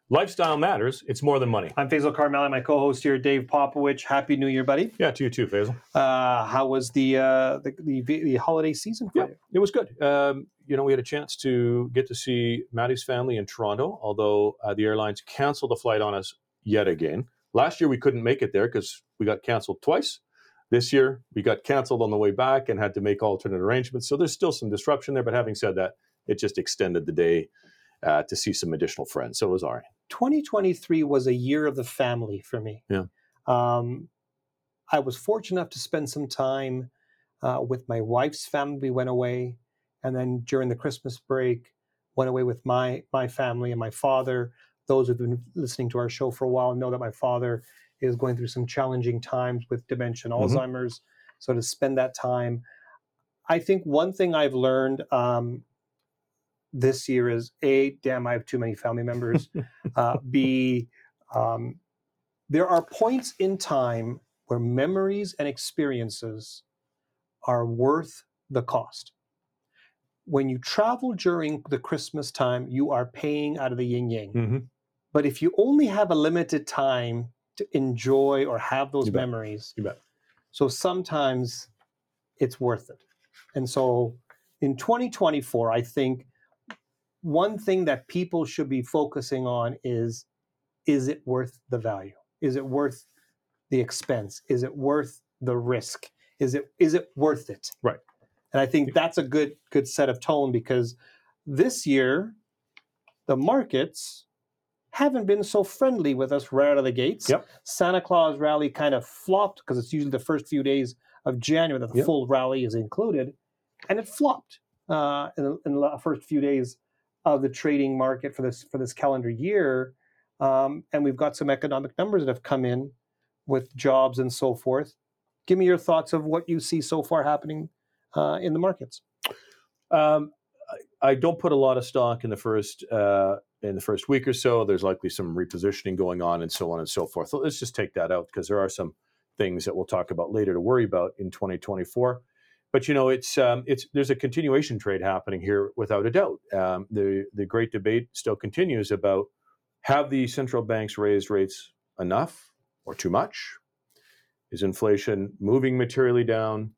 Lifestyle matters. It's more than money. I'm Faisal Carmeli, my co-host here, Dave Popovich. Happy New Year, buddy. Yeah, to you too, Faisal. How was the holiday season for you? It was good. We had a chance to get to see Maddie's family in Toronto, although the airlines canceled a flight on us yet again. Last year, we couldn't make it there because we got canceled twice. This year, we got canceled on the way back and had to make alternate arrangements. So there's still some disruption there. But having said that, it just extended the day to see some additional friends. So it was all right. 2023 was a year of the family for me. Yeah. I was fortunate enough to spend some time with my wife's family. We went away. And then during the Christmas break, went away with my family and my father. Those who've been listening to our show for a while know that my father is going through some challenging times with dementia and Alzheimer's. So to spend that time, I think one thing I've learned this year is A, damn, I have too many family members. B, there are points in time where memories and experiences are worth the cost. When you travel during the Christmas time, you are paying out of the yin-yang. Mm-hmm. But if you only have a limited time to enjoy or have those memories, you bet. So sometimes it's worth it. And so in 2024, I think one thing that people should be focusing on is it worth the value? Is it worth the expense? Is it worth the risk? Is it worth it? Right. And I think that's a good set of tone, because this year the markets haven't been so friendly with us right out of the gates. Yep. Santa Claus rally kind of flopped because it's usually the first few days of January that the full rally is included, and it flopped in the first few days of the trading market for this calendar year. And we've got some economic numbers that have come in with jobs and so forth. Give me your thoughts of what you see so far happening in the markets. I don't put a lot of stock in the first week or so. There's likely some repositioning going on and so on and so forth. So let's just take that out, because there are some things that we'll talk about later to worry about in 2024. But there's a continuation trade happening here without a doubt. The great debate still continues about, have the central banks raised rates enough or too much? Is inflation moving materially down?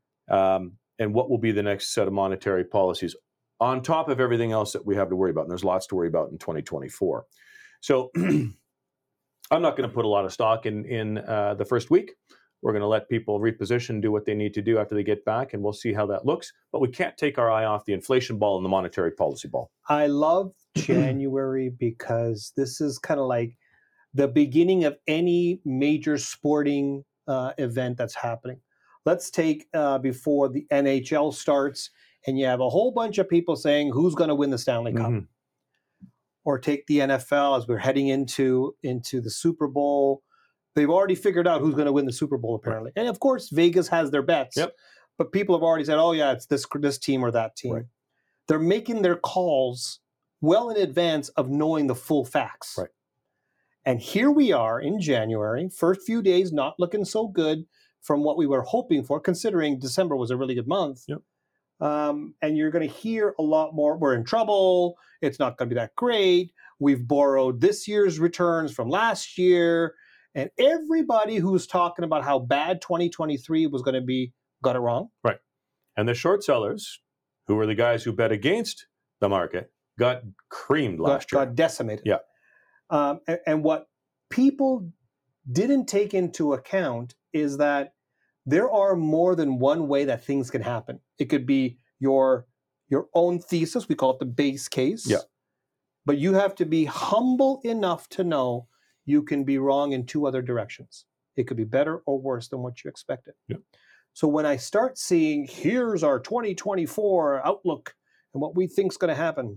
And what will be the next set of monetary policies on top of everything else that we have to worry about? And there's lots to worry about in 2024. So I'm not going to put a lot of stock in the first week. We're going to let people reposition, do what they need to do after they get back, and we'll see how that looks. But we can't take our eye off the inflation ball and the monetary policy ball. I love January because this is kind of like the beginning of any major sporting event that's happening. Let's take before the NHL starts, and you have a whole bunch of people saying who's going to win the Stanley Cup. Mm-hmm. Or take the NFL as we're heading into the Super Bowl. They've already figured out who's going to win the Super Bowl, apparently. Right. And of course, Vegas has their bets. Yep. But people have already said, oh, yeah, it's this team or that team. Right. They're making their calls well in advance of knowing the full facts. Right. And here we are in January, first few days not looking so good from what we were hoping for, considering December was a really good month. Yep. And you're going to hear a lot more, we're in trouble, it's not going to be that great, we've borrowed this year's returns from last year, and everybody who's talking about how bad 2023 was going to be got it wrong. Right. And the short sellers, who were the guys who bet against the market, got creamed last year. Got decimated. Yeah. And what people didn't take into account is that there are more than one way that things can happen. It could be your own thesis. We call it the base case. Yeah. But you have to be humble enough to know you can be wrong in two other directions. It could be better or worse than what you expected. Yeah. So when I start seeing, here's our 2024 outlook and what we think is going to happen,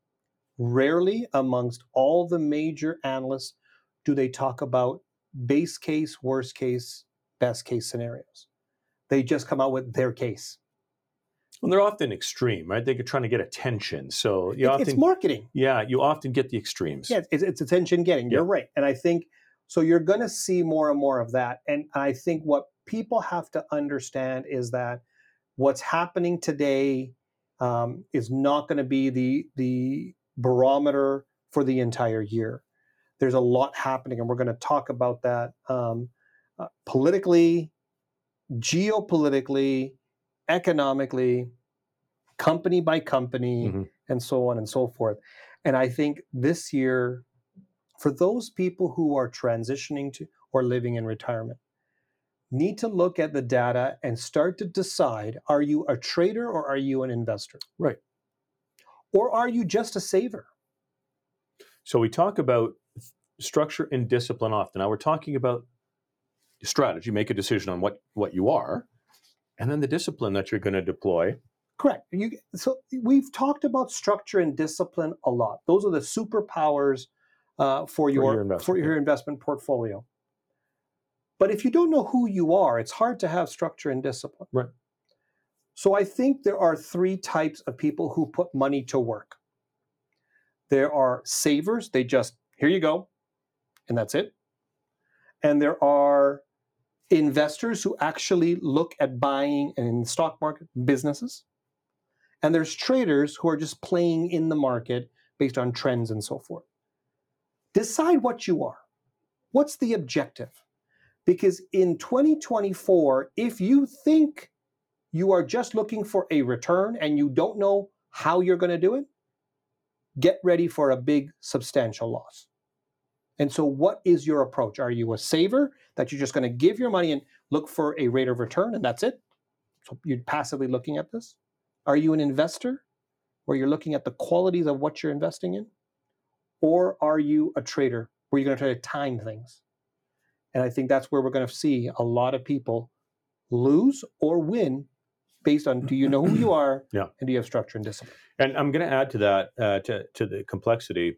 rarely amongst all the major analysts do they talk about base case, worst case, best case scenarios. They just come out with their case. Well, they're often extreme, right? They're trying to get attention. So it's marketing. Yeah, you often get the extremes. Yeah, it's attention getting. You're right. And I think, so you're going to see more and more of that. And I think what people have to understand is that what's happening today is not going to be the barometer for the entire year. there's a lot happening, and we're going to talk about that politically, geopolitically, economically, company by company, and so on and so forth. And I think this year, for those people who are transitioning to or living in retirement, need to look at the data and start to decide, are you a trader or are you an investor? Right. Or are you just a saver? So we talk about structure and discipline often. Now we're talking about strategy. Make a decision on what you are, and then the discipline that you're going to deploy. Correct. So we've talked about structure and discipline a lot. Those are the superpowers for your investment portfolio. But if you don't know who you are, it's hard to have structure and discipline. Right. So I think there are three types of people who put money to work. There are savers. They just, here you go, and that's it. And there are investors who actually look at buying in the stock market businesses. And there's traders who are just playing in the market based on trends and so forth. Decide what you are. What's the objective? Because in 2024, if you think you are just looking for a return and you don't know how you're going to do it, get ready for a big, substantial loss. And so what is your approach? Are you a saver that you're just going to give your money and look for a rate of return and that's it? So you're passively looking at this? Are you an investor where you're looking at the qualities of what you're investing in? Or are you a trader where you're going to try to time things? And I think that's where we're going to see a lot of people lose or win based on, do you know who you are, and do you have structure and discipline? And I'm going to add to that, to the complexity,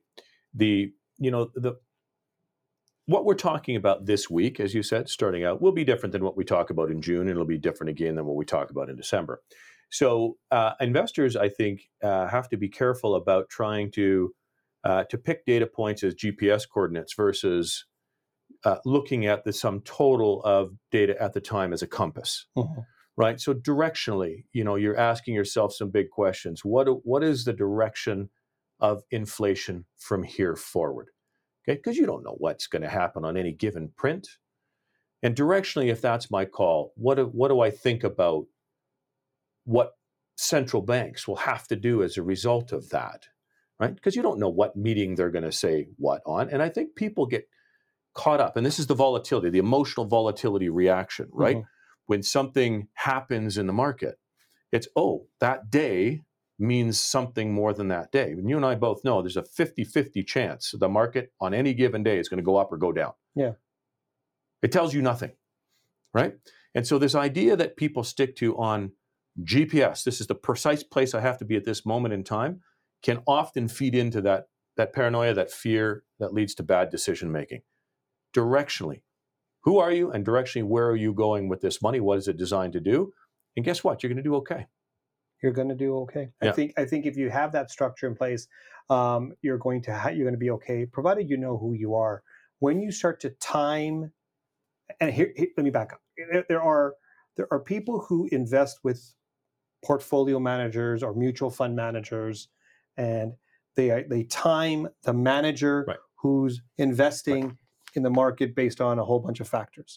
what we're talking about this week, as you said, starting out, will be different than what we talk about in June, and it'll be different again than what we talk about in December. So investors, I think, have to be careful about trying to pick data points as GPS coordinates versus looking at the sum total of data at the time as a compass. Right? So directionally, you're asking yourself some big questions. What is the direction of inflation from here forward? Okay, because you don't know what's going to happen on any given print. And directionally, if that's my call, what do I think about what central banks will have to do as a result of that? Right? Because you don't know what meeting they're going to say what on. And I think people get caught up, and this is the volatility, the emotional volatility reaction, right? When something happens in the market, it's, that day means something more than that day. And you and I both know there's a 50-50 chance the market on any given day is going to go up or go down. Yeah. It tells you nothing, right? And so this idea that people stick to on GPS, this is the precise place I have to be at this moment in time, can often feed into that paranoia, that fear that leads to bad decision making. Directionally, who are you, and directionally, where are you going with this money? What is it designed to do? And guess what? You're going to do okay. You're going to do okay. Yeah. I think if you have that structure in place, you're going to be okay, provided you know who you are. When you start to time, and here let me back up. There are people who invest with portfolio managers or mutual fund managers, and they time the manager who's investing in the market based on a whole bunch of factors.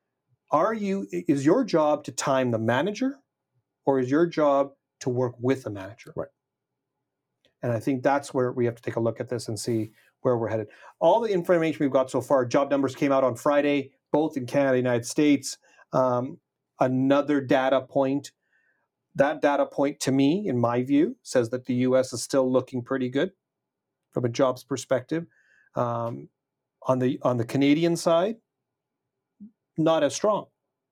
Is your job to time the manager, or is your job to work with the manager? Right. And I think that's where we have to take a look at this and see where we're headed. All the information we've got so far, job numbers came out on Friday, both in Canada and the United States. Another data point. That data point, to me, in my view, says that the U.S. is still looking pretty good from a jobs perspective. On the Canadian side, not as strong.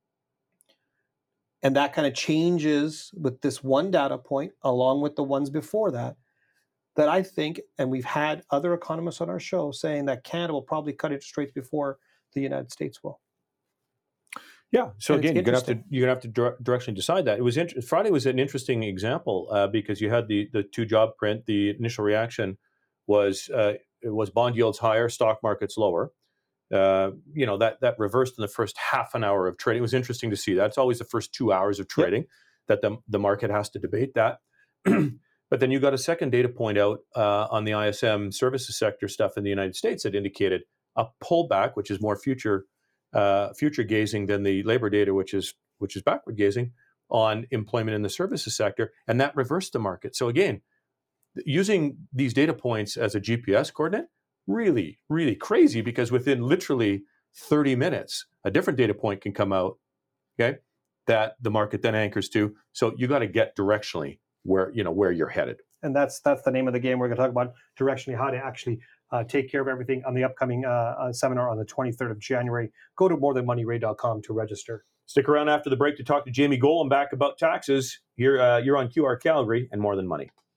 And that kind of changes with this one data point, along with the ones before that I think, and we've had other economists on our show saying that Canada will probably cut interest rates before the United States will. Yeah. So again, you're gonna have to directionally decide that. It was Friday was an interesting example because you had the two job print. The initial reaction was bond yields higher, stock markets lower. That reversed in the first half an hour of trading. It was interesting to see that. It's always the first 2 hours of trading that the market has to debate that. But then you got a second data point out on the ISM services sector stuff in the United States that indicated a pullback, which is more future gazing than the labor data, which is backward gazing on employment in the services sector, and that reversed the market. So again, using these data points as a GPS coordinate, really, really crazy, because within literally 30 minutes, a different data point can come out, okay, that the market then anchors to. So you got to get directionally where you're headed. And that's the name of the game. We're going to talk about directionally how to actually take care of everything on the upcoming seminar on the 23rd of January. Go to morethanmoneyray.com to register. Stick around after the break to talk to Jamie Golem back about taxes. You're on QR Calgary and More Than Money.